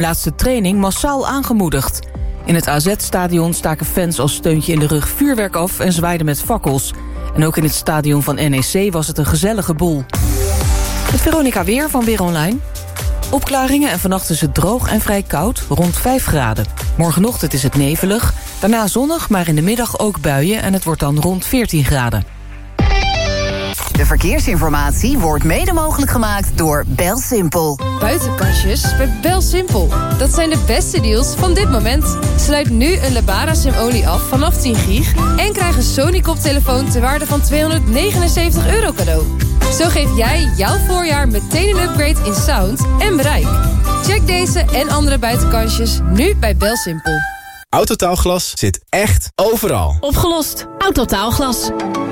Laatste training massaal aangemoedigd. In het AZ-stadion staken fans als steuntje in de rug vuurwerk af en zwaaiden met fakkels. En ook in het stadion van NEC was het een gezellige boel. Het Veronica Weer van Weer Online. Opklaringen en vannacht is het droog en vrij koud, rond 5 graden. Morgenochtend is het nevelig, daarna zonnig, maar in de middag ook buien en het wordt dan rond 14 graden. De verkeersinformatie wordt mede mogelijk gemaakt door BelSimpel. Buitenkastjes bij BelSimpel. Dat zijn de beste deals van dit moment. Sluit nu een Lebara Sim-olie af vanaf 10 gig... en krijg een Sony-koptelefoon ter waarde van €279 cadeau. Zo geef jij jouw voorjaar meteen een upgrade in sound en bereik. Check deze en andere buitenkastjes nu bij BelSimpel. Autotaalglas zit echt overal. Opgelost. Autotaalglas.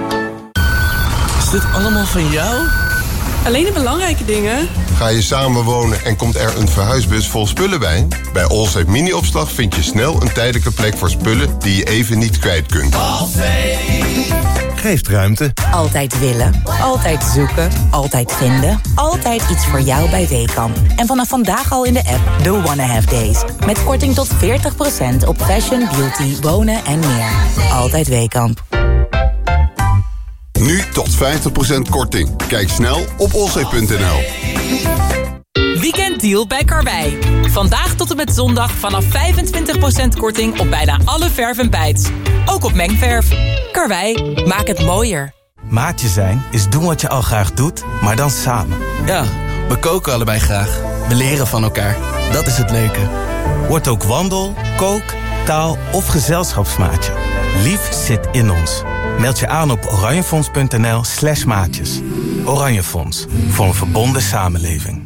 Is dit allemaal van jou? Alleen de belangrijke dingen. Ga je samenwonen en komt er een verhuisbus vol spullen bij? Bij Allsafe Mini-opslag vind je snel een tijdelijke plek voor spullen die je even niet kwijt kunt. Geeft ruimte. Altijd willen, altijd zoeken, altijd vinden. Altijd iets voor jou bij Weekamp. En vanaf vandaag al in de app The Wanna Have Days. Met korting tot 40% op fashion, beauty, wonen en meer. Altijd Weekamp. Nu tot 50% korting. Kijk snel op allsafe.nl. Weekenddeal bij Karwei. Vandaag tot en met zondag vanaf 25% korting op bijna alle verf en bijts. Ook op mengverf. Karwei, maak het mooier. Maatje zijn is doen wat je al graag doet, maar dan samen. Ja, we koken allebei graag. We leren van elkaar. Dat is het leuke. Word ook wandel, kook, taal of gezelschapsmaatje. Lief zit in ons. Meld je aan op oranjefonds.nl/maatjes. Oranje Fonds, voor een verbonden samenleving.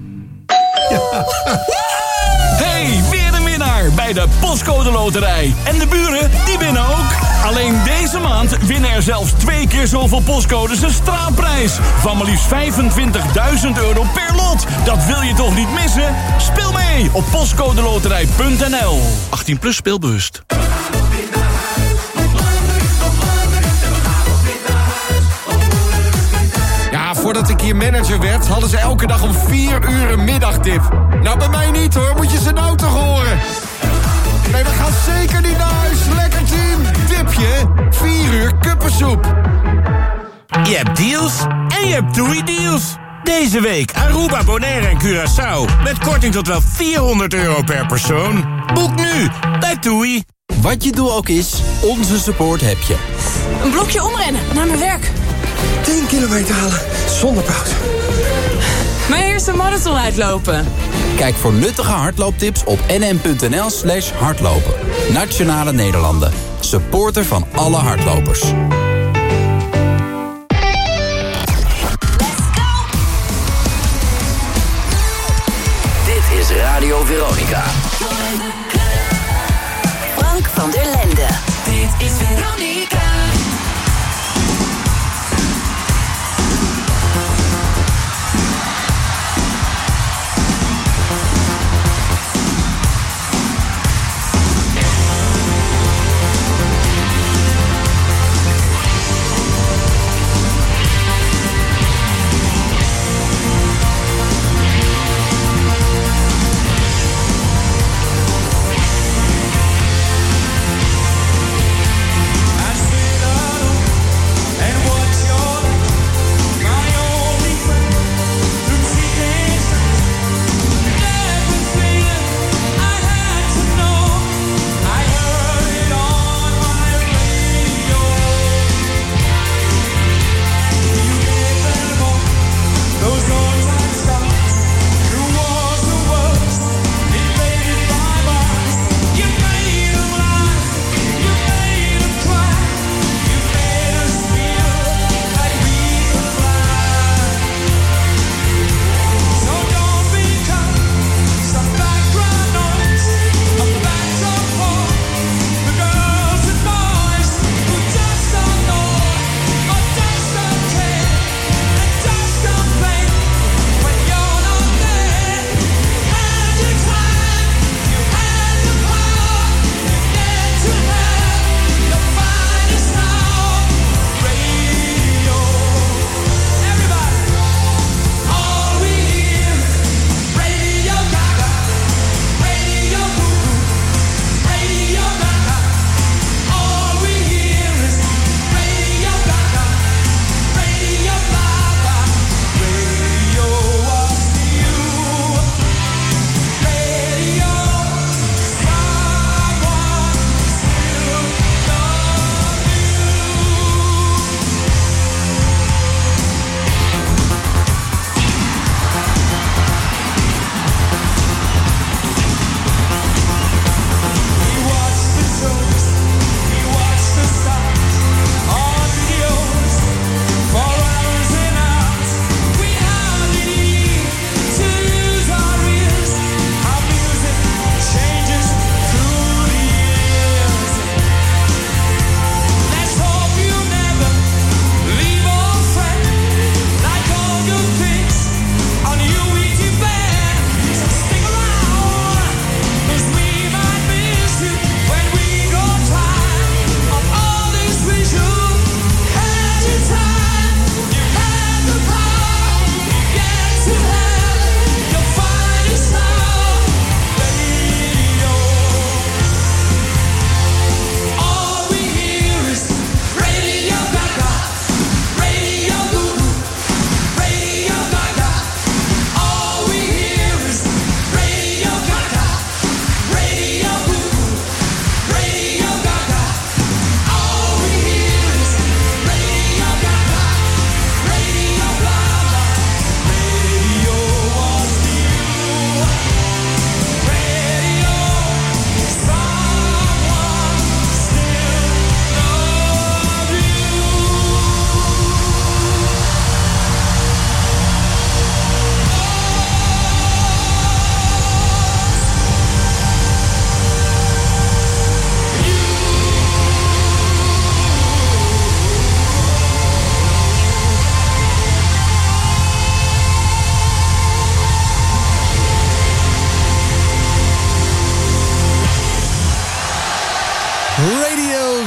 Hey, weer een winnaar bij de Postcode Loterij. En de buren, die winnen ook. Alleen deze maand winnen er zelfs 2 keer zoveel postcodes een straatprijs. Van maar liefst €25.000 per lot. Dat wil je toch niet missen? Speel mee op postcodeloterij.nl. 18+ speelbewust. Voordat ik hier manager werd, hadden ze elke dag om 4 uur een middagdip. Nou, bij mij niet hoor, moet je ze nou toch horen. Nee, we gaan zeker niet naar huis. Lekker team. Dipje, 4 uur kuppensoep. Je hebt deals en je hebt TUI-deals. Deze week Aruba, Bonaire en Curaçao. Met korting tot wel €400 per persoon. Boek nu bij TUI. Wat je doel ook is, onze support heb je. Een blokje omrennen naar mijn werk. 10 kilometer halen, zonder pauze. Mijn eerste marathon uitlopen. Kijk voor nuttige hardlooptips op nm.nl/hardlopen. Nationale Nederlanden. Supporter van alle hardlopers. Dit is Radio Veronica. Frank van der Lende. Dit is Veronica.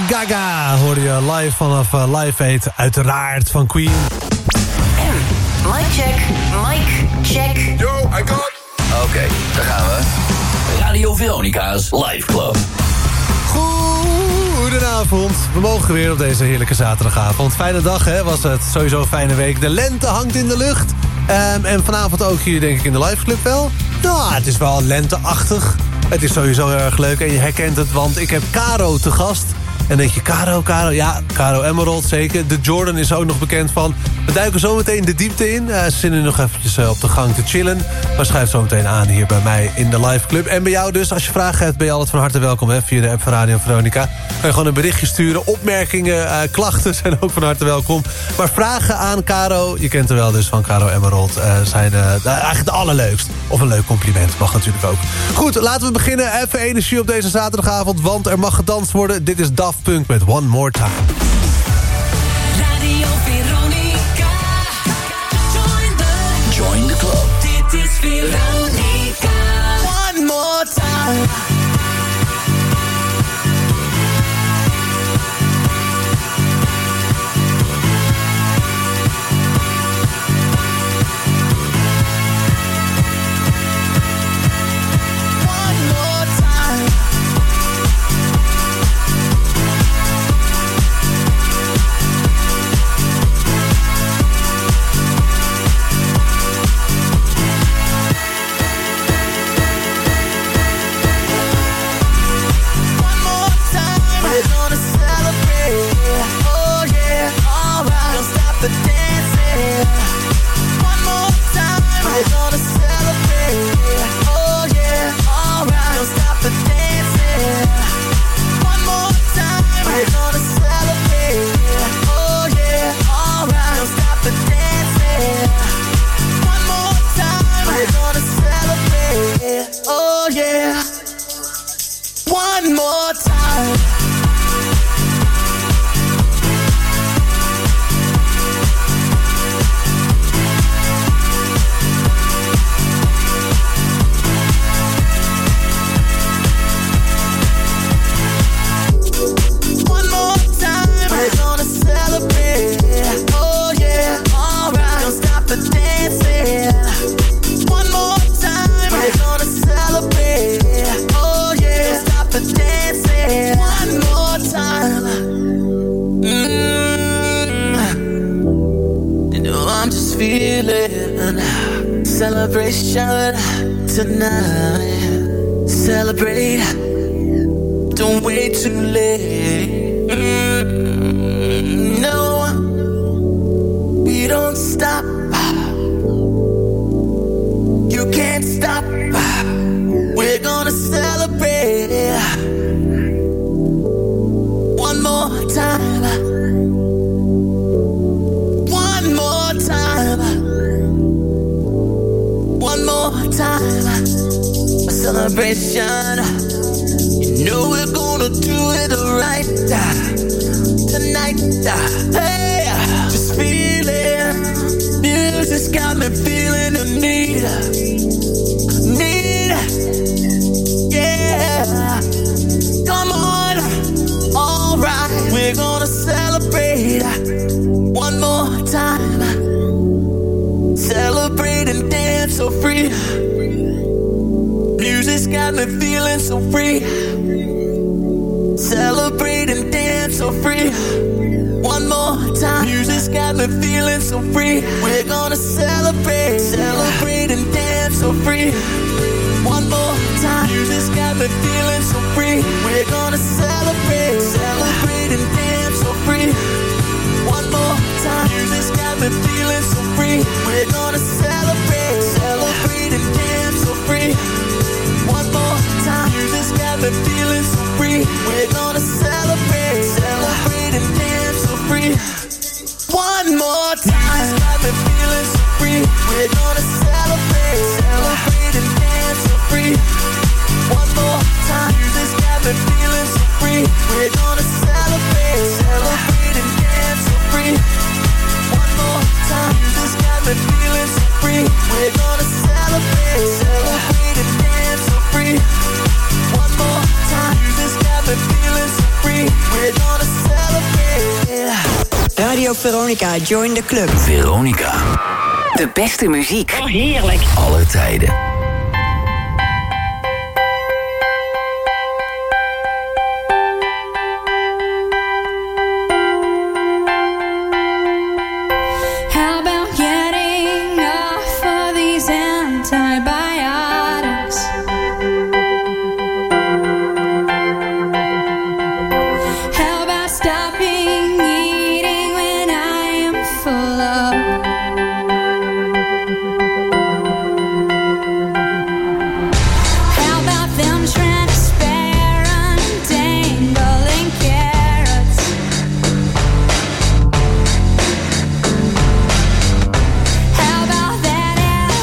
Gaga hoorde je live vanaf Live Aid, uiteraard van Queen. Mic check. Yo, I got. Oké, daar gaan we. Radio Veronica's Live Club. Goedenavond. We mogen weer op deze heerlijke zaterdagavond. Fijne dag, hè? Was het. Sowieso een fijne week. De lente hangt in de lucht. En vanavond ook hier, denk ik, in de Live Club wel. Nou, het is wel lenteachtig. Het is sowieso heel erg leuk en je herkent het, want ik heb Caro te gast. En denk je, Caro? Ja, Caro Emerald, zeker. De Jordan is er ook nog bekend van. We duiken zo meteen de diepte in. Ze zitten nu nog eventjes op de gang te chillen. Maar schuift zo meteen aan hier bij mij in de Live Club. En bij jou dus, als je vragen hebt, ben je altijd van harte welkom. Hè, via de app van Radio Veronica. Kan je gewoon een berichtje sturen. Opmerkingen, klachten zijn ook van harte welkom. Maar vragen aan Caro, je kent er wel dus van Caro Emerald, zijn eigenlijk de allerleukst. Of een leuk compliment, mag natuurlijk ook. Goed, laten we beginnen. Even energie op deze zaterdagavond, want er mag gedanst worden. Dit is Daft Punk met One More Time. Radio Veronica. Join the club. Dit is Veronica. One more time. Celebration tonight. Celebrate. Don't wait too late. No, we don't stop. You can't stop. We're gonna celebrate. One more time. One more time. One more time. A celebration. You know we're gonna do it right tonight. Hey, just feel it. Music's got me feeling the need. Yeah. Come on. All right. We're gonna celebrate one more time. Celebrate and dance so free. Music's got me feeling so free. Celebrate and dance so free. One more time. Music's got me feeling so free. We're gonna celebrate. Celebrate and dance so free. One more time. Music's got me feeling so free. We're gonna celebrate. Celebrate and dance so free. One more time. Music's got me feeling so free. We're gonna celebrate. Celebrate and dance so free. One more time. Music's got me feeling so free. We're gonna celebrate. Celebrate and dance so free. One more time. Music's got me feeling so free. We're gonna celebrate. Celebrate and dance so free. One more time. Music's got me feeling so free. We're gonna celebrate. Celebrate and dance so free. One more time. Music's got me feeling so free. We're gonna celebrate. Celebrate and dance so free. One more time. Music's got me feeling so free. Veronica, join the club. Veronica. De beste muziek. Oh, heerlijk. Alle tijden. How about getting off of these antibiotics? How about stopping eating when I am full of? How about them transparent dangling carrots? How about that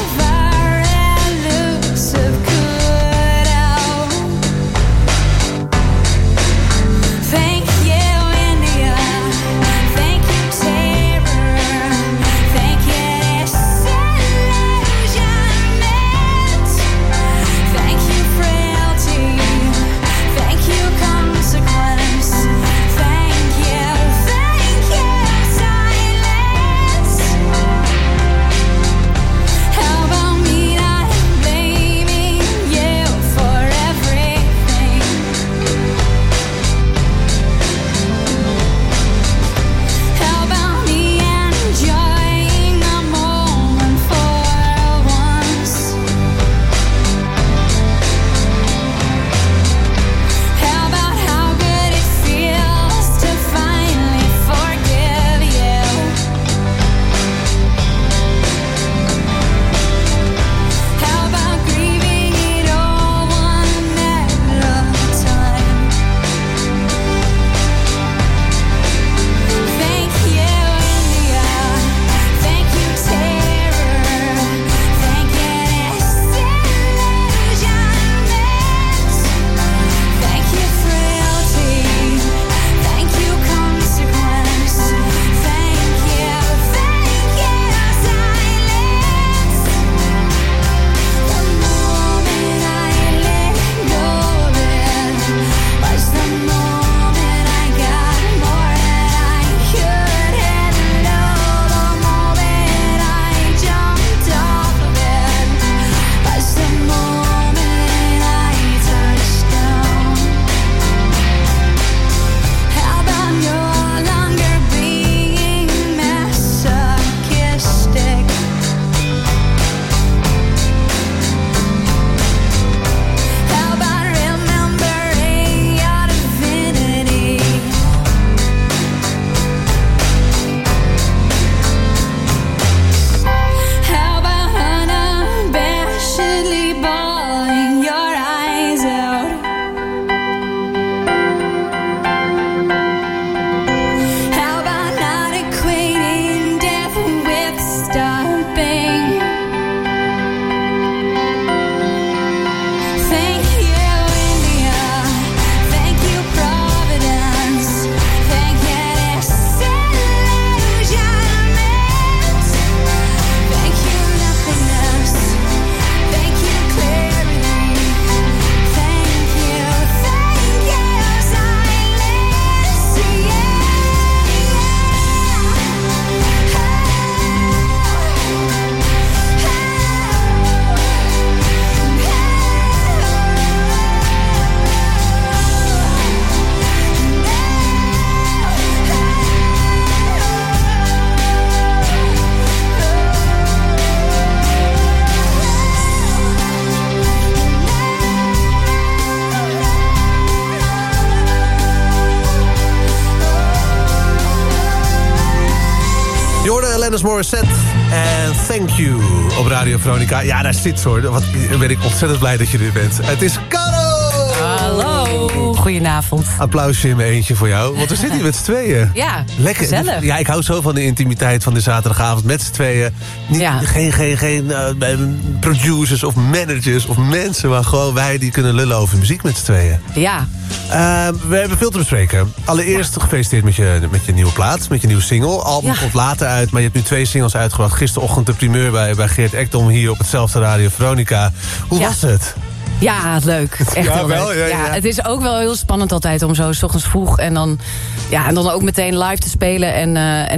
ever-elusive kudo? Thank you, India. Thank you, terror. Thank you, disillusionment. Thank you, frailty. Thank you, consequence. Thank you, silence. How about me not blaming you for everything? How about me enjoying the moment for once? How about how good it feels to finally forgive you? How about grieving it all one at a time? Thank you, India. Thank you, terror. Thank you, disillusionment. Thank you, frailty. Thank you, consequence. Thank you, silence. The moment I let go of it was the moment I got more than I could handle. The moment I jumped off of it was the moment I touched down. How about no longer being masochistic? How about remembering your divinity? How about unabashedly bawling your eyes out? How about not equating death with stopping? Thank you, India. Thank you, Providence. Thank you, disillusionment. Thank you, nothingness. Thank you, clarity. Thank you, silence. Je hoorde Alanis Morissette en Thank You op Radio Veronica. Ja, daar zit ze hoor. Wat ben ik ontzettend blij dat je er bent. Het is Caro! Hallo, goedenavond. Applausje in mijn eentje voor jou, want we zitten hier met z'n tweeën. Ja, lekker. Gezellig. Ja, ik hou zo van de intimiteit van de zaterdagavond met z'n tweeën. Niet, geen producers of managers of mensen, maar gewoon wij die kunnen lullen over muziek met z'n tweeën. Ja. We hebben veel te bespreken. Allereerst gefeliciteerd met je nieuwe plaat, met je nieuwe single. Album komt later uit, maar je hebt nu 2 singles uitgebracht. Gisterochtend de primeur bij Geert Ekdom hier op hetzelfde Radio Veronica. Hoe was het? Ja, leuk. Echt Ja, heel wel, leuk. ja. Het is ook wel heel spannend altijd om zo 's ochtends vroeg en dan ook meteen live te spelen.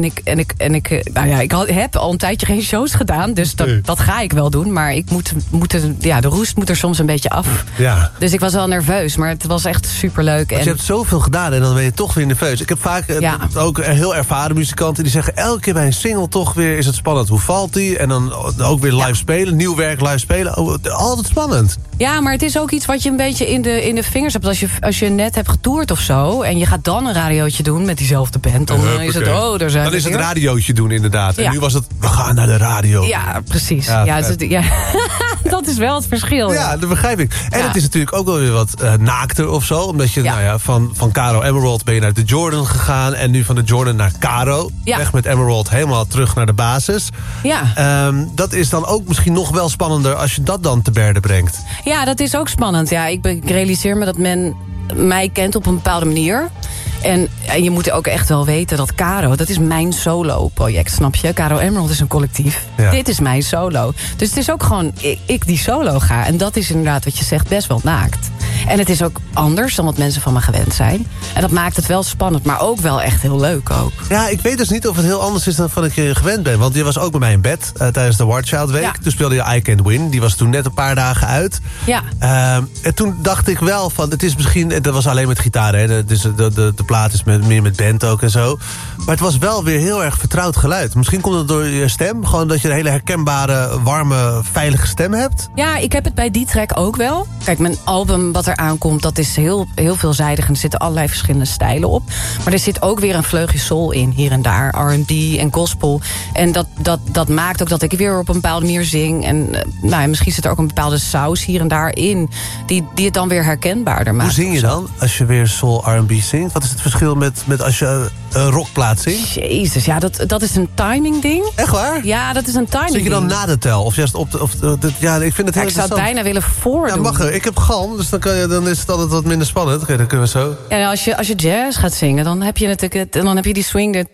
Ik heb al een tijdje geen shows gedaan, dus dat ga ik wel doen. Maar ik de roest moet er soms een beetje af. Ja. Dus ik was wel nerveus, maar het was echt superleuk. Want je hebt zoveel gedaan en dan ben je toch weer nerveus. Ik heb vaak ook heel ervaren muzikanten die zeggen... elke keer bij een single toch weer is het spannend. Hoe valt die? En dan ook weer live spelen. Nieuw werk, live spelen. Oh, altijd spannend. Ja, maar het is ook iets wat je een beetje in de vingers hebt. Als je net hebt getoerd of zo... en je gaat dan een radiootje doen met diezelfde band... dan is het, daar zijn dan is het weer. radiootje doen, inderdaad. En Ja. nu was het, we gaan naar de radio. Ja, precies. Ja, Dat is wel het verschil. Ja, dat begrijp ik. En het is natuurlijk ook wel weer wat naakter of zo. Omdat je van Caro Emerald ben je naar de Jordan gegaan... en nu van de Jordan naar Caro. Ja. Weg met Emerald helemaal terug naar de basis. Ja. Dat is dan ook misschien nog wel spannender... als je dat dan te berde brengt. Ja, dat is ook spannend. Ja, ik realiseer me dat men mij kent op een bepaalde manier. En je moet ook echt wel weten dat Caro... dat is mijn solo-project, snap je? Caro Emerald is een collectief. Ja. Dit is mijn solo. Dus het is ook gewoon ik die solo ga. En dat is inderdaad wat je zegt best wel naakt. En het is ook anders dan wat mensen van me gewend zijn. En dat maakt het wel spannend, maar ook wel echt heel leuk ook. Ja, ik weet dus niet of het heel anders is dan van ik je gewend ben. Want je was ook bij mij in bed tijdens de War Child Week. Ja. Toen speelde je I Can't Win. Die was toen net een paar dagen uit. Ja. En toen dacht ik wel van, het is misschien... dat was alleen met gitaar, hè. Dus de plaat is meer met band ook en zo. Maar het was wel weer heel erg vertrouwd geluid. Misschien komt het door je stem. Gewoon dat je een hele herkenbare, warme, veilige stem hebt. Ja, ik heb het bij die track ook wel. Kijk, mijn album wat er aankomt, dat is heel, heel veelzijdig. En er zitten allerlei verschillende stijlen op. Maar er zit ook weer een vleugje soul in, hier en daar. R&B en gospel. En dat maakt ook dat ik weer op een bepaalde manier zing. En misschien zit er ook een bepaalde saus hier en daar in... die het dan weer herkenbaarder maakt. Hoe zing je dan als je weer soul R&B zingt? Wat is het verschil met als je een rockplaat zingt? Jezus, ja, dat is een timing ding. Echt waar? Ja, dat is een timing Zing je dan na de tel? Of juist op de... Ja, ik vind het heel ik zou het interessant. bijna willen voordoen. Ja, mag er. Ik heb galm, dus dan is het altijd wat minder spannend. Oké, dan kunnen we zo. Ja, als je jazz gaat zingen, dan heb je natuurlijk die swing de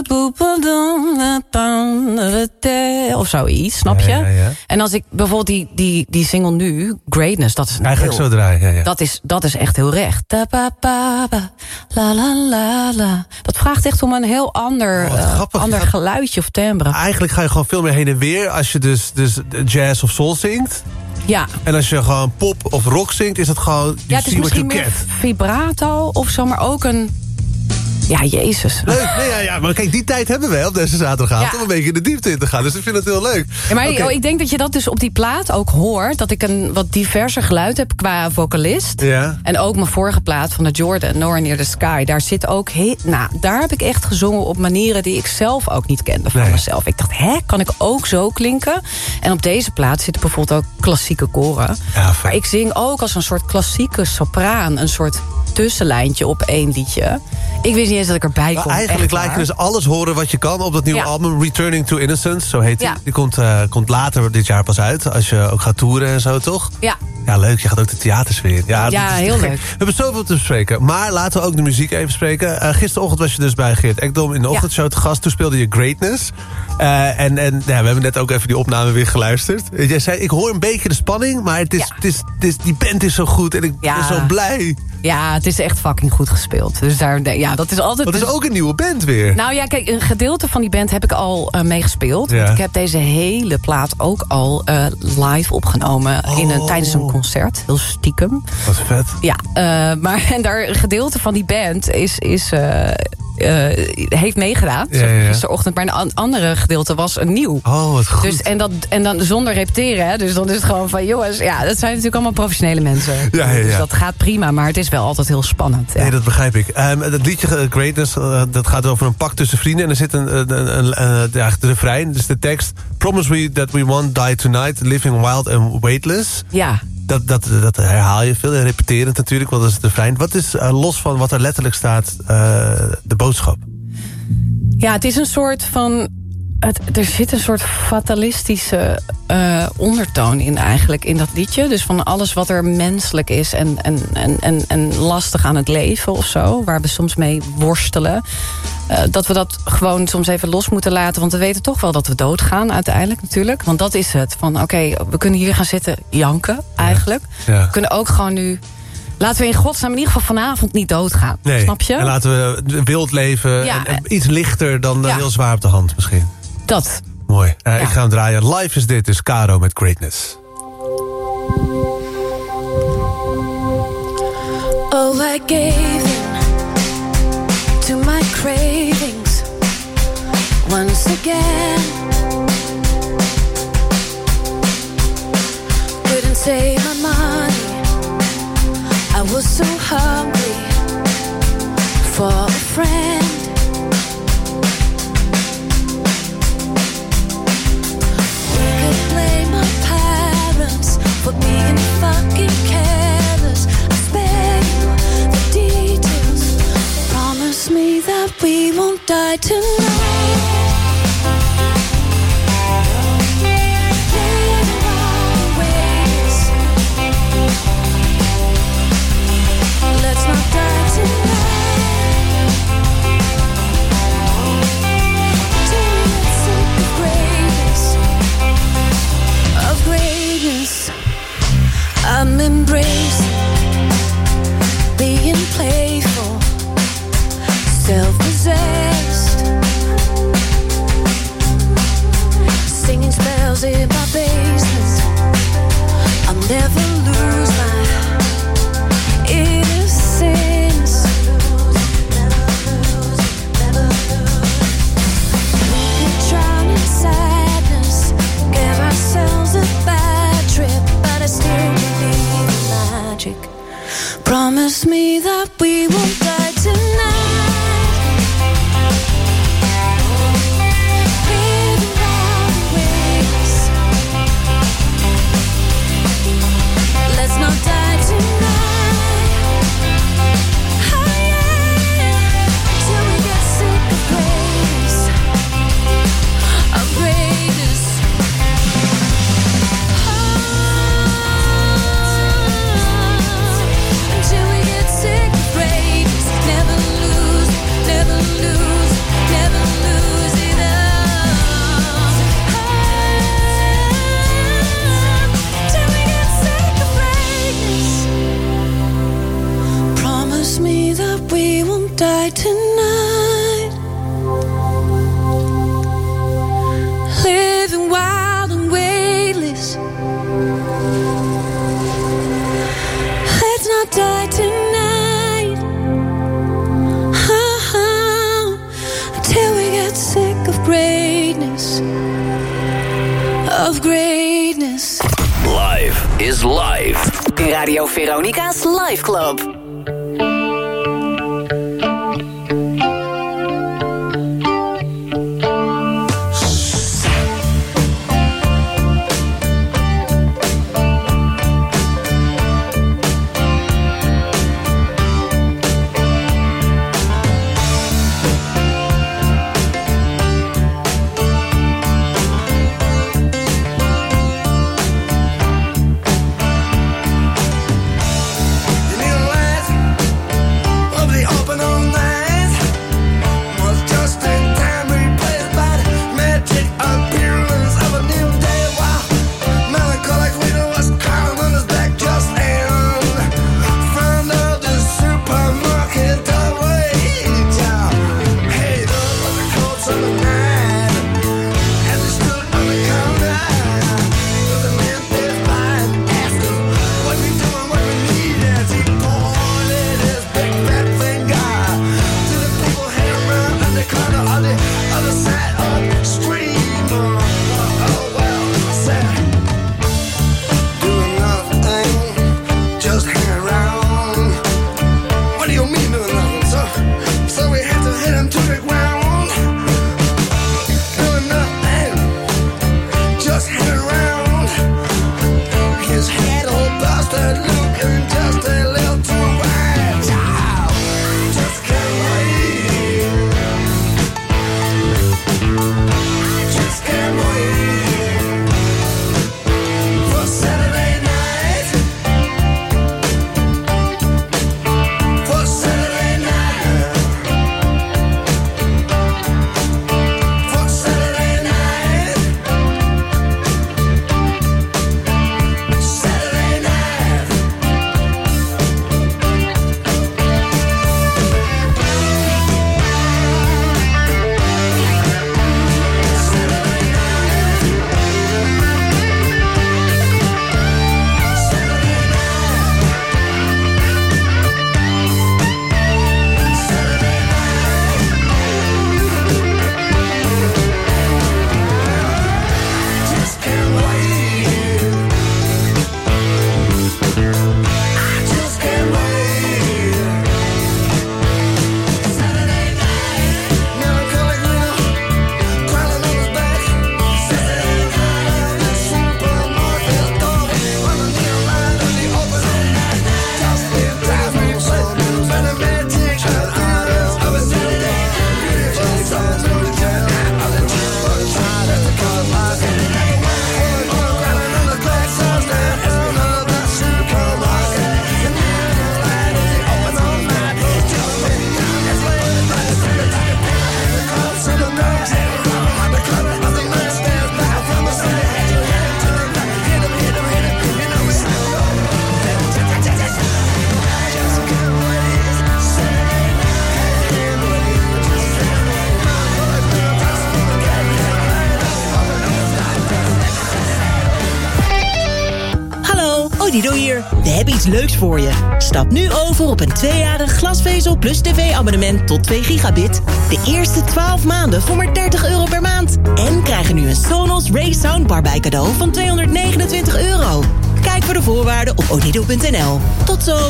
of zoiets, snap je? Ja. En als ik bijvoorbeeld die single nu, Greatness, dat is Eigenlijk zo draaien, ja. Dat is echt heel recht. La la la la. Dat vraagt echt om een heel ander geluidje of timbre. Eigenlijk ga je gewoon veel meer heen en weer als je dus jazz of soul zingt. Ja. En als je gewoon pop of rock zingt, is het gewoon... Ja, het is misschien meer vibrato of zo, maar ook een... Ja, jezus. Leuk. Nee, maar kijk, die tijd hebben we op deze zaterdagavond... om een beetje in de diepte in te gaan. Dus ik vind het heel leuk. Ja, maar ik denk dat je dat dus op die plaat ook hoort... dat ik een wat diverser geluid heb qua vocalist. Ja. En ook mijn vorige plaat van de Jordan, Nowhere Near the Sky... daar zit ook... daar heb ik echt gezongen op manieren die ik zelf ook niet kende van mezelf. Ik dacht, kan ik ook zo klinken? En op deze plaat zitten bijvoorbeeld ook klassieke koren. Ja, maar ik zing ook als een soort klassieke sopraan... een soort tussenlijntje op één liedje. Ik wist niet eens dat ik erbij kon. Eigenlijk lijkt je dus alles horen wat je kan op dat nieuwe album Returning to Innocence, zo heet die. Die komt later dit jaar pas uit, als je ook gaat toeren en zo, toch? Ja. Ja, leuk. Je gaat ook de theaters weer in. Ja, heel leuk. We hebben zoveel te bespreken. Maar laten we ook de muziek even spreken. Gisterochtend was je dus bij Geert Ekdom in de ochtendshow te gast. Toen speelde je Greatness. En we hebben net ook even die opname weer geluisterd. Jij zei, ik hoor een beetje de spanning, maar die band is zo goed en ik ben zo blij. Ja, het is echt fucking goed gespeeld. Dus dat is altijd... Dat is ook een nieuwe band weer. Nou ja, kijk, een gedeelte van die band heb ik al meegespeeld. Ja. Want ik heb deze hele plaat ook al live opgenomen tijdens een concert. Heel stiekem. Wat vet. Ja, maar een gedeelte van die band heeft meegedaan. Gisterochtend, maar een andere gedeelte was nieuw. Oh, wat goed. Dus, en dan zonder repeteren, hè. Dus dan is het gewoon van, jongens, dat zijn natuurlijk allemaal professionele mensen. Ja. Dus dat gaat prima, maar het is wel altijd heel spannend. Ja. Nee, dat begrijp ik. Dat liedje Greatness, dat gaat over een pak tussen vrienden. En er zit de refrein, dus de tekst. Promise we that we won't die tonight, living wild and weightless. Ja. Dat herhaal je veel, repeterend natuurlijk, want dat is de refrein. Wat is, los van wat er letterlijk staat, de boodschap? Ja, het is een soort van Er zit een soort fatalistische ondertoon in eigenlijk, in dat liedje. Dus van alles wat er menselijk is en lastig aan het leven of zo, waar we soms mee worstelen. Dat we dat gewoon soms even los moeten laten. Want we weten toch wel dat we doodgaan uiteindelijk natuurlijk. Want dat is het. Van oké, we kunnen hier gaan zitten janken eigenlijk. Ja. We kunnen ook gewoon nu... Laten we in godsnaam in ieder geval vanavond niet doodgaan. Nee. Snap je? En laten we wild leven. Ja. En iets lichter dan heel zwaar op de hand misschien. Dat. Mooi. Ik ga hem draaien. Live is dit, dus Caro met Greatness. Oh, I gave in to my cravings once again. Couldn't save my money. I was so hungry for a friend. We could blame my parents for being fucking careless. I spare you the details. Promise me that we won't die tonight. Let's not die tonight. Till we get sick of greatness, of greatness. I'm embracing being playful, self-possessed, singing spells in my basement. I'll never lose my innocence. We could drown in sadness, give ourselves a bad trip, but I still believe in magic. Promise me that we won't die tonight. Living round ways. Let's not die tonight. Oh yeah, till we get sick of greatness, of greatness. Until we get sick of greatness, never lose, never lose, never lose it all. Till we get sick of greatness. Promise me that we won't die tonight. Living wild and weightless. Let's not die tonight. Until we get sick of greatness, of greatness. Live is live. Radio Veronica's Live Club. You need a lamb. hebben iets leuks voor je. Stap nu over op een 2-jarig glasvezel plus tv-abonnement tot 2 gigabit. De eerste 12 maanden voor maar €30 per maand. En krijg er nu een Sonos Ray Soundbar bij cadeau van €229. Kijk voor de voorwaarden op odido.nl. Tot zo!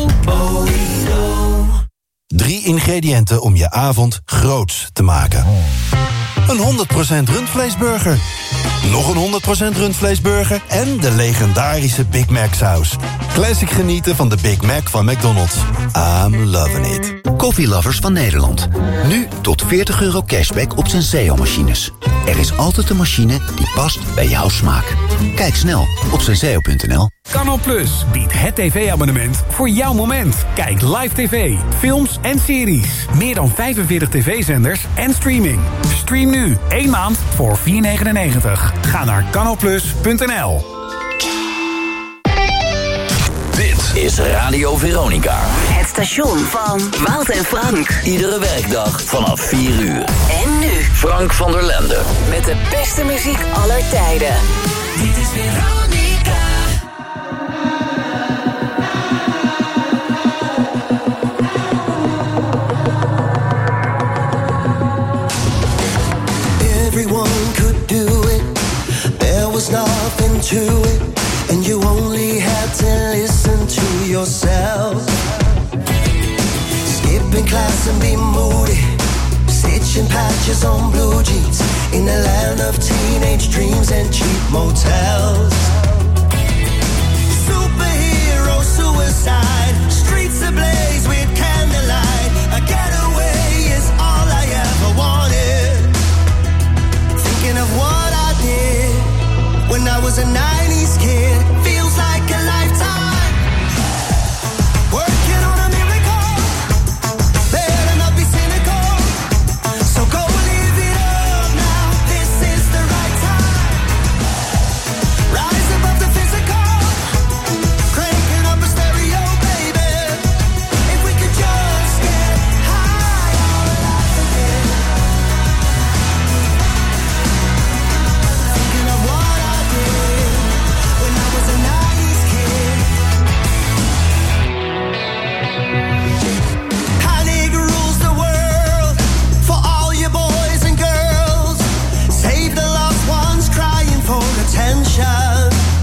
3 ingrediënten om je avond groots te maken. Een 100% rundvleesburger. Nog een 100% rundvleesburger en de legendarische Big Mac saus. Classic genieten van de Big Mac van McDonald's. I'm loving it. Koffielovers van Nederland. Nu tot €40 cashback op Senseo-machines. Er is altijd een machine die past bij jouw smaak. Kijk snel op senseo.nl. Canal Plus biedt het tv-abonnement voor jouw moment. Kijk live tv, films en series. Meer dan 45 tv-zenders en streaming. Stream nu 1 maand voor €4,99. Ga naar canalplus.nl. Dit is Radio Veronica. Het station van Wout en Frank. Iedere werkdag vanaf 4 uur. En nu Frank van der Lende. Met de beste muziek aller tijden. Dit is Veronica. Everyone could do it. There was nothing to it. And you only had to listen to yourself. Skipping class and be moody. Stitching patches on blue jeans. In the land of teenage dreams and cheap motels. Superhero suicide. Streets ablaze with candlelight. A getaway is all I ever wanted. Thinking of what I did when I was a 90s kid. Feels like a lifetime. Working on a miracle. Better not be cynical. So go live it up now. This is the right time. Rise above the physical. Cranking up a stereo, baby. If we could just get high on life again. Thinking of what I did when I was a 90s kid. Panic rules the world for all you boys and girls. Save the lost ones crying for attention.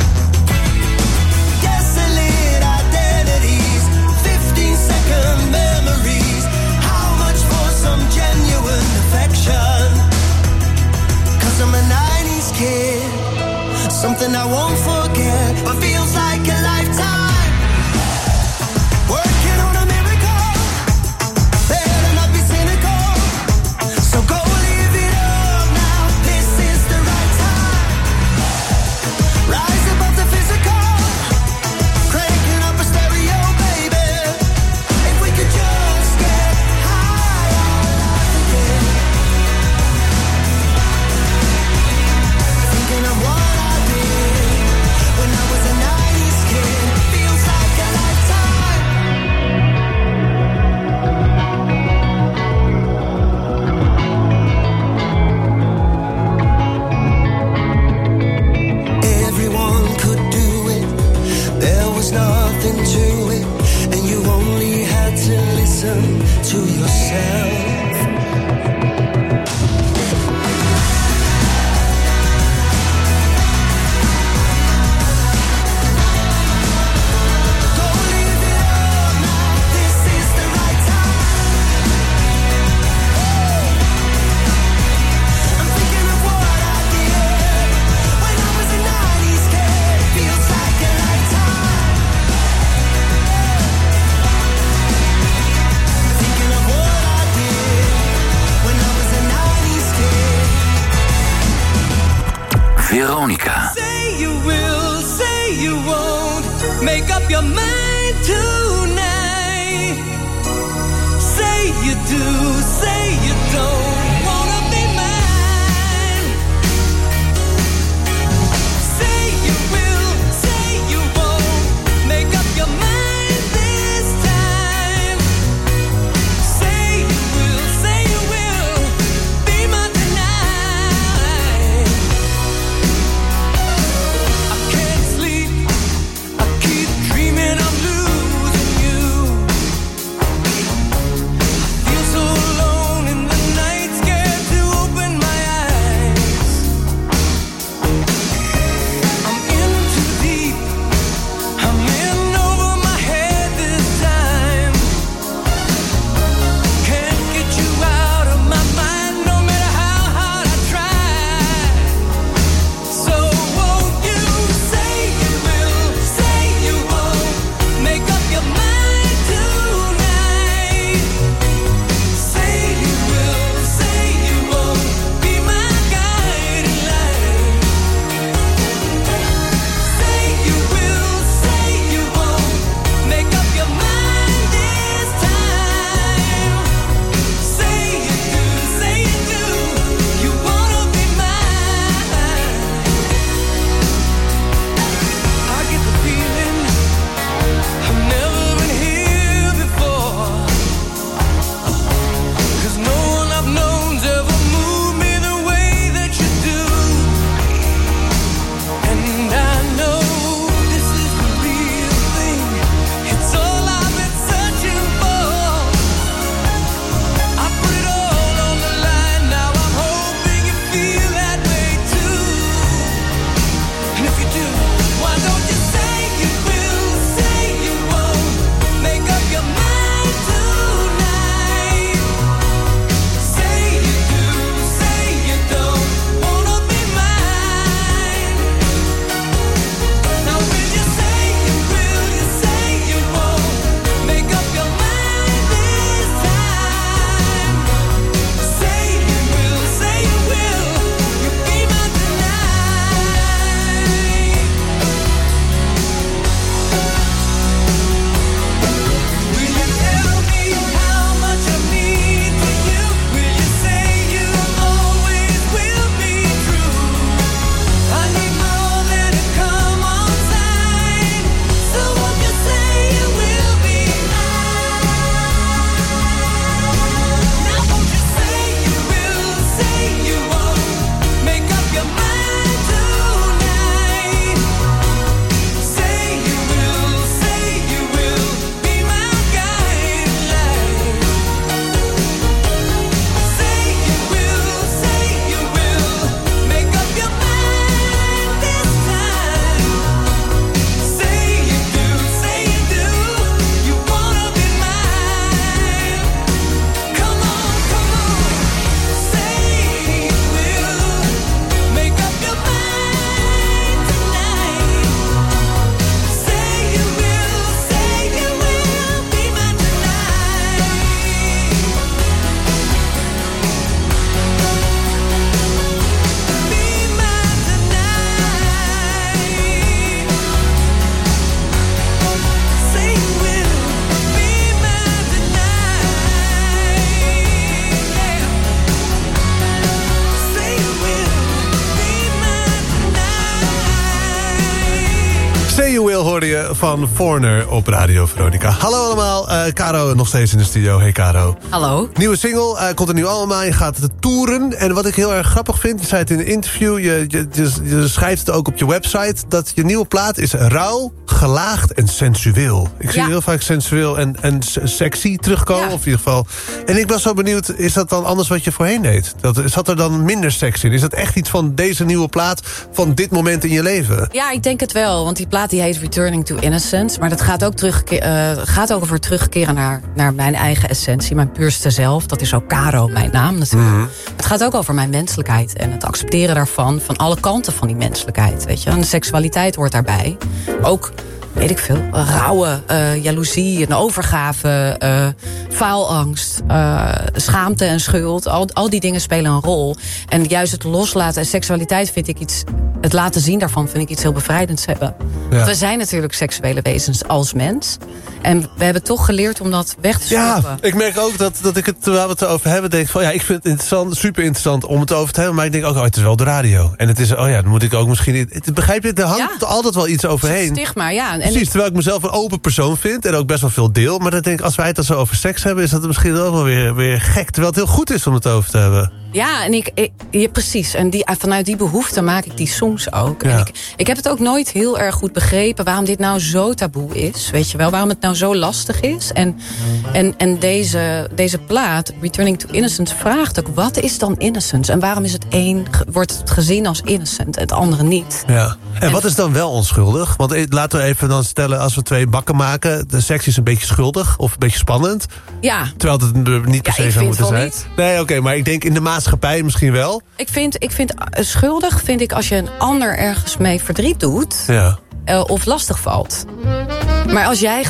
Desolate identities, 15-second memories. How much for some genuine affection? 'Cause I'm a 90s kid. Something I won't forget, but feels like a lifetime. Working on a miracle. Better not be cynical. So go live it up now. This is the right time. Rise above the physical. Cranking up a stereo, baby. If we could just get high on life again. Thinking of what I did when I was a 90s kid. Feels like a lifetime. Everyone could do it. There was nothing to it. And you only had to listen to yourself. Veronica. Say you will, say you won't. Make up your mind tonight. Say you do, say you don't. Wanna be mine. Say you will, say you won't. Make up your mind this time. Say you will, say you will. Be my tonight. I can't sleep. I keep dreaming I'm losing. hoorde je van Foreigner op Radio Veronica. Hallo allemaal, Caro nog steeds in de studio. Hey Caro. Hallo. Nieuwe single, komt er nu allemaal. Je gaat het toeren. En wat ik heel erg grappig vind, je zei het in een interview... je schrijft het ook op je website... dat je nieuwe plaat is rauw, gelaagd en sensueel. Ik zie heel vaak sensueel en sexy terugkomen, of in ieder geval. En ik was zo benieuwd, is dat dan anders wat je voorheen deed? Zat er dan minder seks in? Is dat echt iets van deze nieuwe plaat, van dit moment in je leven? Ja, ik denk het wel, want die plaat die heet Returning to Innocence. Maar dat gaat ook over terugkeren naar mijn eigen essentie, mijn puurste zelf. Dat is ook Caro, mijn naam natuurlijk. Mm-hmm. Het gaat ook over mijn menselijkheid en het accepteren daarvan, van alle kanten van die menselijkheid. Weet je? En de seksualiteit hoort daarbij. Ook, weet ik veel, rouwen, jaloezie, een overgave, faalangst, schaamte en schuld. Al die dingen spelen een rol. En juist het loslaten en seksualiteit vind ik iets... Het laten zien daarvan vind ik iets heel bevrijdends hebben. Ja. We zijn natuurlijk seksuele wezens als mens. En we hebben toch geleerd om dat weg te stoppen. Ja, ik merk ook dat ik het, terwijl we het erover hebben, denk van... ja, ik vind het interessant, super interessant om het over te hebben... maar ik denk ook, het is wel de radio. En het is, dan moet ik ook misschien... Begrijp je, er hangt altijd wel iets overheen. Stigma, ja. En precies, terwijl ik mezelf een open persoon vind... en ook best wel veel deel. Maar dan denk ik, als wij het dan zo over seks hebben... is dat misschien ook wel weer gek. Terwijl het heel goed is om het over te hebben. Ja, en precies. En vanuit die behoefte maak ik die songs ook. Ja. En ik heb het ook nooit heel erg goed begrepen... waarom dit nou zo taboe is. Weet je wel, waarom het nou zo lastig is. En deze plaat, Returning to Innocence, vraagt ook... wat is dan innocence? En waarom is het wordt het gezien als innocent en het andere niet? Ja. En wat is dan wel onschuldig? Want laten we even dan stellen, als we 2 bakken maken... de seks is een beetje schuldig of een beetje spannend. Ja. Terwijl het niet per se zou moeten zijn. Niet. Nee, oké, maar ik denk in de maatschappij misschien wel. Ik vind schuldig vind ik als je een ander ergens mee verdriet doet... Ja. Of lastig valt. Maar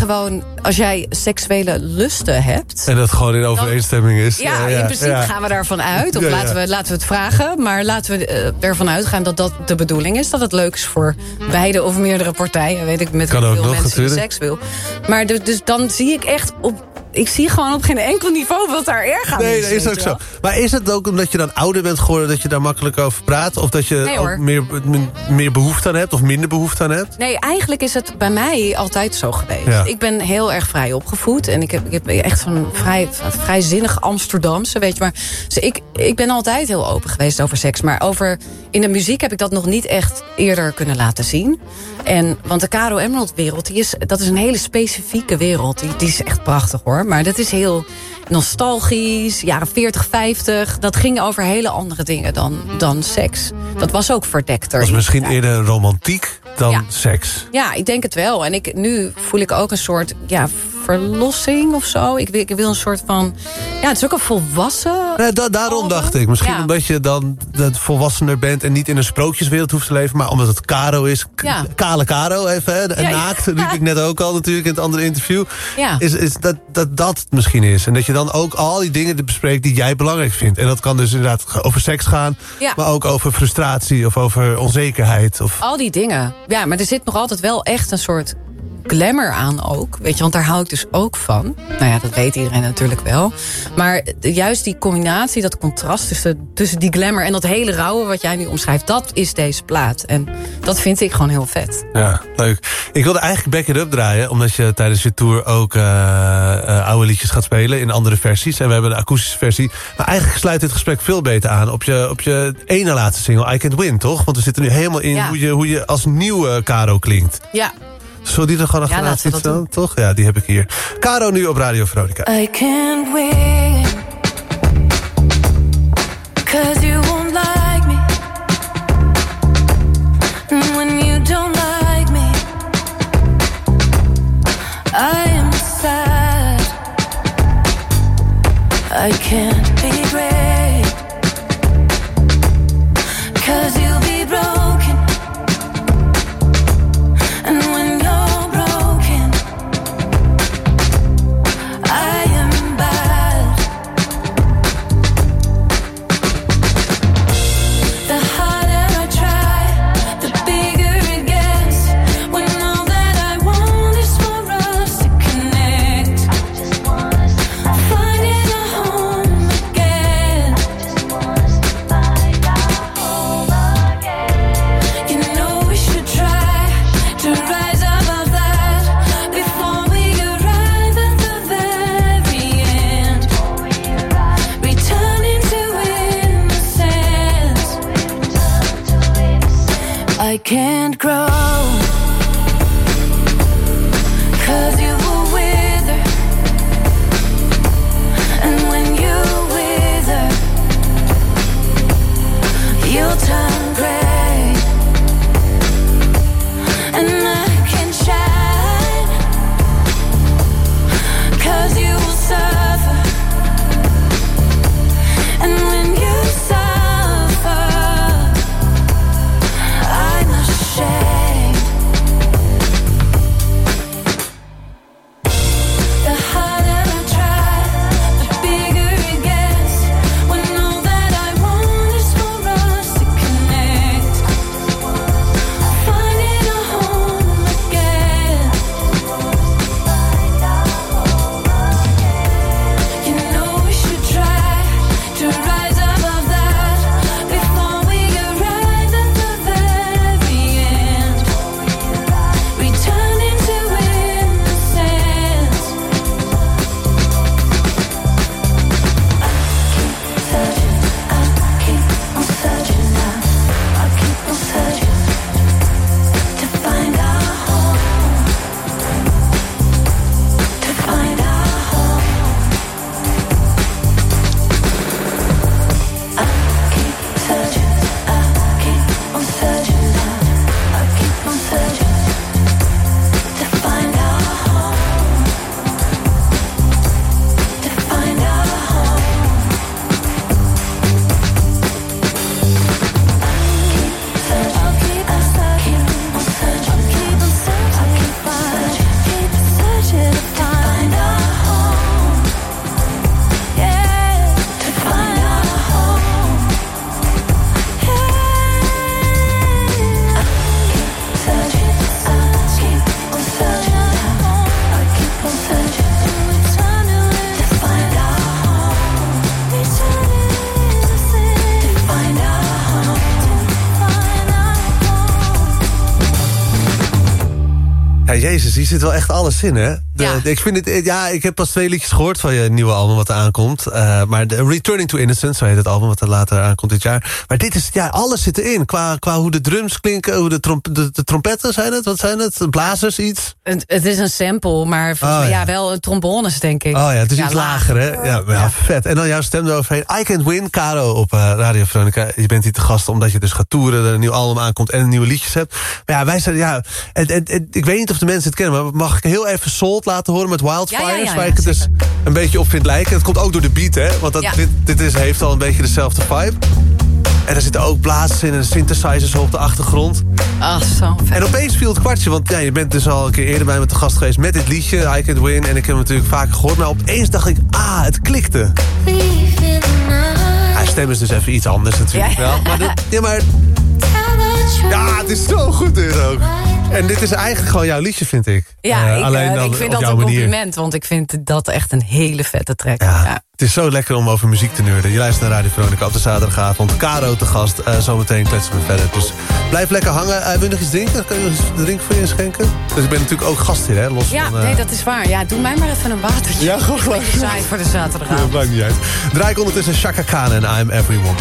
als jij seksuele lusten hebt... En dat gewoon in overeenstemming is. Ja, in principe gaan we daarvan uit. Of laten we het vragen. Maar laten we ervan uitgaan dat dat de bedoeling is. Dat het leuk is voor beide of meerdere partijen. Weet ik, met veel mensen die seks wil. Maar dus dan zie ik echt ik zie gewoon op geen enkel niveau wat daar erg aan is. Nee, dat is ook zo. Maar is het ook omdat je dan ouder bent geworden... dat je daar makkelijk over praat? Of dat je ook meer behoefte aan hebt? Of minder behoefte aan hebt? Nee, eigenlijk is het bij mij altijd zo geweest. Ja. Ik ben heel erg vrij opgevoed. En ik heb echt zo'n vrijzinnig Amsterdamse, weet je. Maar dus ik ben altijd heel open geweest over seks. Maar in de muziek heb ik dat nog niet echt eerder kunnen laten zien. Want de Caro Emerald wereld, dat is een hele specifieke wereld. Die is echt prachtig, hoor. Maar dat is heel nostalgisch, jaren 40, 50. Dat ging over hele andere dingen dan seks. Dat was ook verdekter. Dat was misschien eerder romantiek dan seks. Ja, ik denk het wel. En nu voel ik ook een soort verlossing of zo. Ik wil een soort van... Ja, het is ook een volwassen... Daarom dacht ik. Misschien omdat je dan volwassener bent... en niet in een sprookjeswereld hoeft te leven... maar omdat het Caro is. Kale Caro even. En naakt, riep ik net ook al natuurlijk in het andere interview. Ja. Is dat misschien is. En dat je dan ook al die dingen bespreekt die jij belangrijk vindt. En dat kan dus inderdaad over seks gaan... maar ook over frustratie of over onzekerheid. Al die dingen. Ja, maar er zit nog altijd wel echt een soort glamour aan ook. Weet je, want daar hou ik dus ook van. Nou ja, dat weet iedereen natuurlijk wel. Maar juist die combinatie, dat contrast tussen die glamour en dat hele rauwe wat jij nu omschrijft, dat is deze plaat. En dat vind ik gewoon heel vet. Ja, leuk. Ik wilde eigenlijk Back It Up draaien, omdat je tijdens je tour ook oude liedjes gaat spelen in andere versies. En we hebben een akoestische versie. Maar eigenlijk sluit dit gesprek veel beter aan op je ene laatste single, I Can't Win, toch? Want we zitten nu helemaal in hoe je als nieuwe Caro klinkt. Ja. Zullen die er gewoon achteraan zitten, toch? Ja, die heb ik hier. Caro nu op Radio Veronica. I can't win, 'cause you won't like me. And when you don't like me, I am sad. I can't be great, 'cause you'll be broken. And when you're broken, I am bad. The harder I try, the bigger it gets. When all that I want is for us to connect. Finding a home jezus, hier zit wel echt alles in, hè? Ik vind het, ik heb pas 2 liedjes gehoord van je nieuwe album wat er aankomt. Maar de Returning to Innocence, zo heet het album wat er later aankomt dit jaar. Maar dit is, alles zit erin. Qua hoe de drums klinken, hoe de trompetten zijn het. Wat zijn het? Blazers, iets? Het is een sample, maar volgens mij wel trombones, denk ik. Oh ja, het is iets lager, hè? Ja, vet. En dan jouw stem eroverheen. I Can't Win, Caro op Radio Veronica. Je bent hier te gast omdat je dus gaat toeren, er een nieuw album aankomt en nieuwe liedjes hebt. Maar ja, wij zijn, ik weet niet of de mensen het kennen, maar mag ik heel even Salt laten horen met Wildfires, waar ik het dus een beetje op vind lijken. Het komt ook door de beat, hè? Want dit heeft al een beetje dezelfde vibe. En er zitten ook blazers in en synthesizers op de achtergrond. Ach, zo vet. En opeens viel het kwartje, want je bent dus al een keer eerder bij me te gast geweest met dit liedje, I Can't Win. En ik heb hem natuurlijk vaker gehoord, maar opeens dacht ik, het klikte. Haar stem is dus even iets anders natuurlijk wel. Maar het is zo goed dit ook. En dit is eigenlijk gewoon jouw liedje, vind ik. Ja, alleen dan ik vind op dat jouw een manier. compliment, want ik vind dat echt een hele vette track. Ja. Het is zo lekker om over muziek te nerden. Je luistert naar Radio Veronica op de zaterdagavond. Caro te gast, zometeen kletsen we verder. Dus blijf lekker hangen. Wil je nog iets drinken? Kan je nog iets drinken voor je inschenken? Dus ik ben natuurlijk ook gast hier, hè? Los van, nee, dat is waar. Ja, doe mij maar even een watertje. Ja, gewoon gelijk. Saai voor de zaterdagavond. Dat maakt niet uit. Draai ik ondertussen Chaka Khan en I'm Everyone.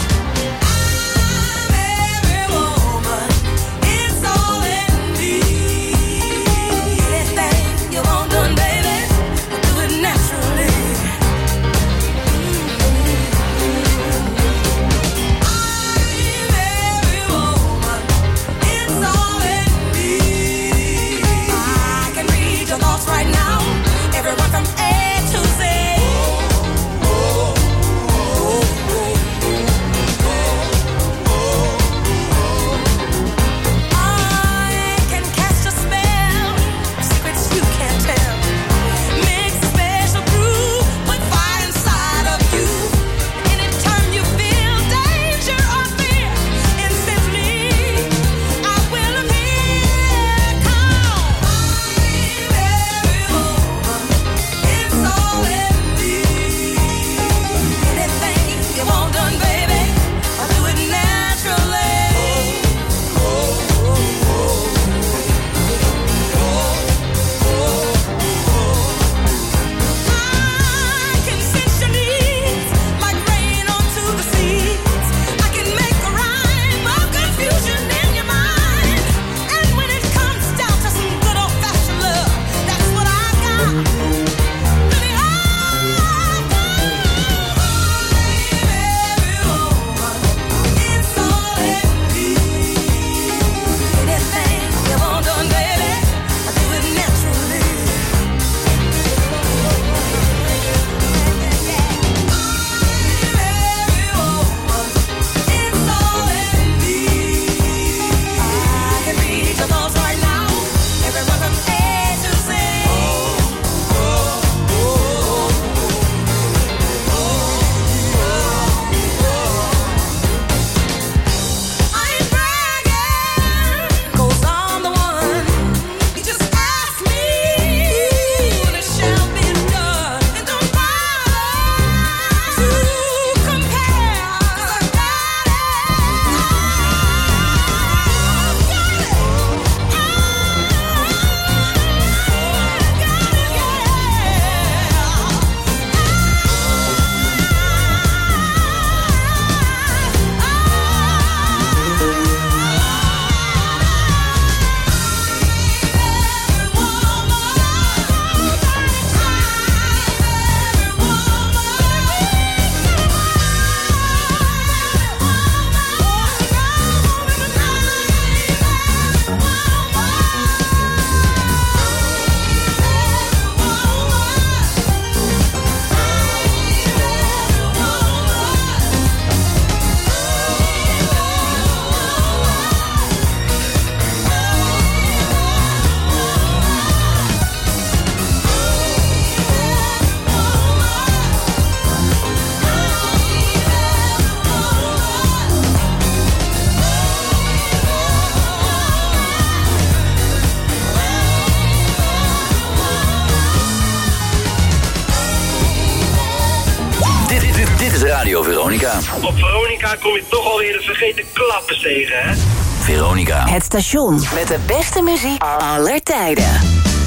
Radio Veronica. Op Veronica kom je toch alweer de vergeten klappen tegen, hè? Veronica. Het station met de beste muziek aller tijden.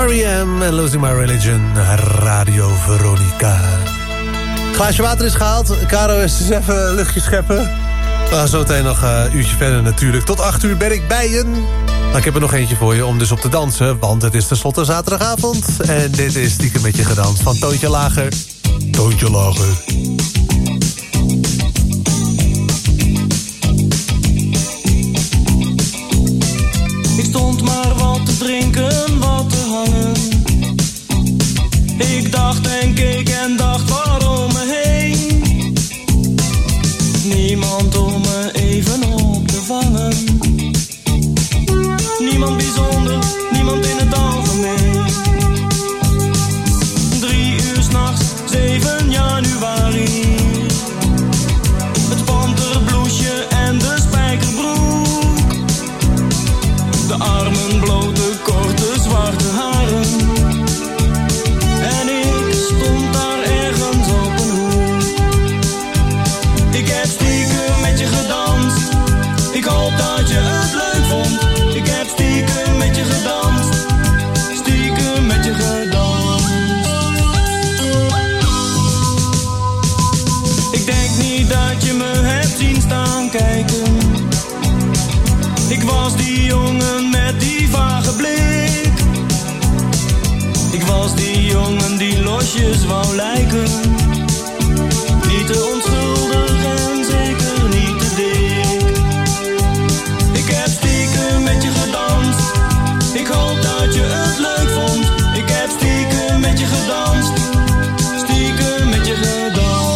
R.E.M. en Losing My Religion, Radio Veronica. Glaasje water is gehaald. Caro is dus even luchtje scheppen. We gaan zo meteen nog een uurtje verder natuurlijk. Tot 8 uur ben ik bij je. Maar ik heb er nog eentje voor je om dus op te dansen. Want het is tenslotte zaterdagavond. En dit is Stiekem met je gedanst van Toontje Lager. Toontje Lager. Ik stond maar wat te drinken, wat te hangen. Ik dacht en keek en dacht waarom me heen. Niemand om me even op te vangen. Niemand bijzonder, niemand in het algemeen. 3 uur 's nachts, 7 januari. Het panterbloesje en de spijkerbroek. De armen blote, korte, zwarte haren. En ik stond daar ergens op een hoek. Ik heb stiekem met je gedanst. Ik hoop dat je het leuk vond. Ik heb stiekem met je gedanst. Stiekem met je gedanst. Ik denk niet dat je me hebt zien staan kijken. Ik was die jongen met die vage blik. Ik was die jongen die losjes wou lijken. Niet te onschuldig en zeker niet te dik. Ik heb stiekem met je gedanst. Ik hoop dat je het leuk vond. Ik heb stiekem met je gedanst. Stiekem met je gedanst.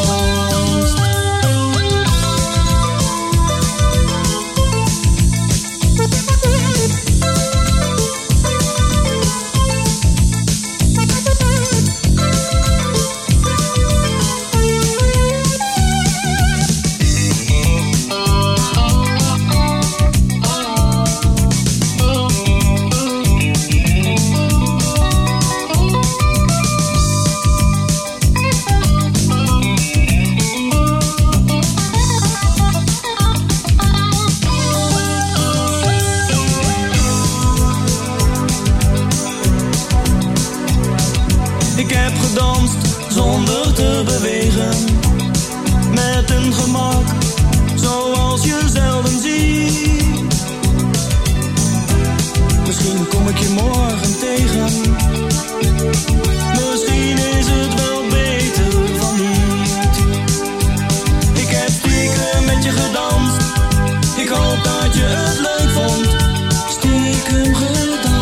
Ik heb gedanst zonder te bewegen. Met een gemak zoals je zelden ziet. Misschien kom ik je morgen tegen. Misschien is het wel beter van niet. Ik heb stiekem met je gedanst. Ik hoop dat je het leuk vond. Stiekem gedanst.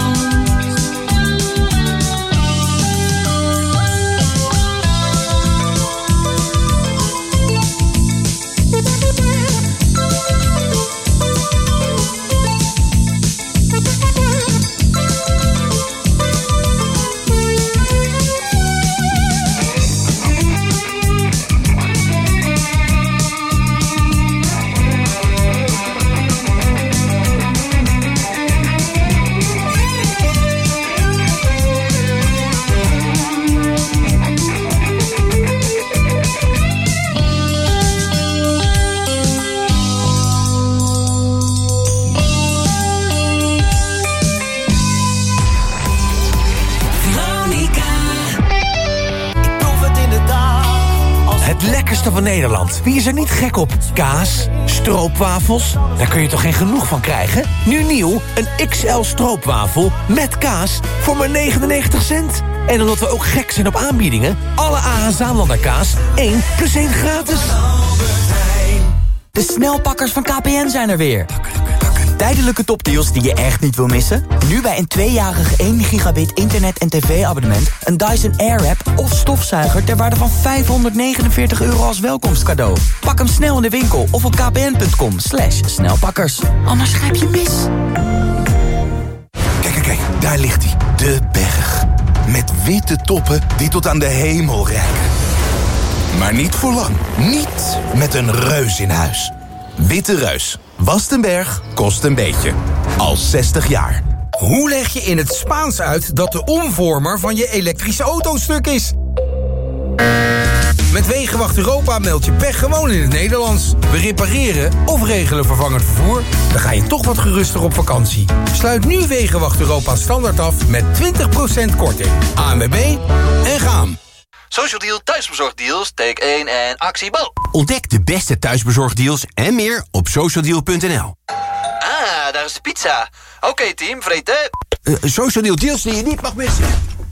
Het lekkerste van Nederland. Wie is er niet gek op? Kaas, stroopwafels, daar kun je toch geen genoeg van krijgen? Nu nieuw, een XL stroopwafel met kaas voor maar 99 cent. En omdat we ook gek zijn op aanbiedingen, alle AH Zaanlander kaas 1 + 1 gratis. De snelpakkers van KPN zijn er weer. Tijdelijke topdeals die je echt niet wil missen? Nu bij een 2-jarig 1 gigabit internet- en tv-abonnement... een Dyson Airwrap of stofzuiger ter waarde van €549 als welkomstcadeau. Pak hem snel in de winkel of op kpn.com/snelpakkers. Anders grijp je mis. Kijk, daar ligt hij. De berg. Met witte toppen die tot aan de hemel reiken. Maar niet voor lang. Niet met een reus in huis. Witte Reus. Wast een berg, kost een beetje. Al 60 jaar. Hoe leg je in het Spaans uit dat de omvormer van je elektrische auto stuk is? Met Wegenwacht Europa meld je pech gewoon in het Nederlands. We repareren of regelen vervangend vervoer. Dan ga je toch wat geruster op vakantie. Sluit nu Wegenwacht Europa standaard af met 20% korting. ANWB en gaan. Social Deal thuisbezorgdeals, take 1 en actie, bo. Ontdek de beste thuisbezorgdeals en meer op socialdeal.nl. Ah, daar is de pizza. Oké, team, vreten. Social Deal deals die je niet mag missen.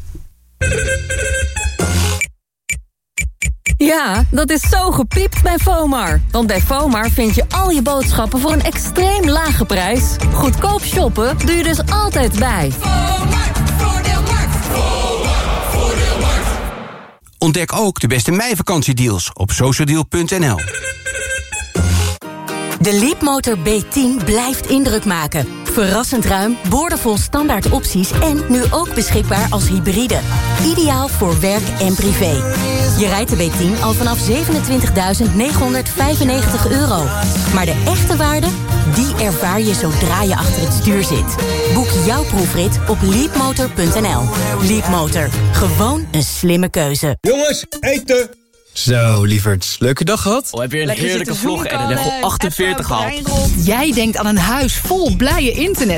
Ja, dat is zo gepiept bij FOMAR. Want bij FOMAR vind je al je boodschappen voor een extreem lage prijs. Goedkoop shoppen doe je dus altijd bij. Ontdek ook de beste meivakantie-deals op socialdeal.nl. De Leapmotor B10 blijft indruk maken. Verrassend ruim, boordevol standaard opties en nu ook beschikbaar als hybride. Ideaal voor werk en privé. Je rijdt de B10 al vanaf €27.995. Maar de echte waarde, die ervaar je zodra je achter het stuur zit. Boek jouw proefrit op leapmotor.nl. Leapmotor, gewoon een slimme keuze. Jongens, eten! Zo, lieverds. Leuke dag gehad? Heb je een heerlijke vlog en een level 48 gehad? Jij denkt aan een huis vol blije internet.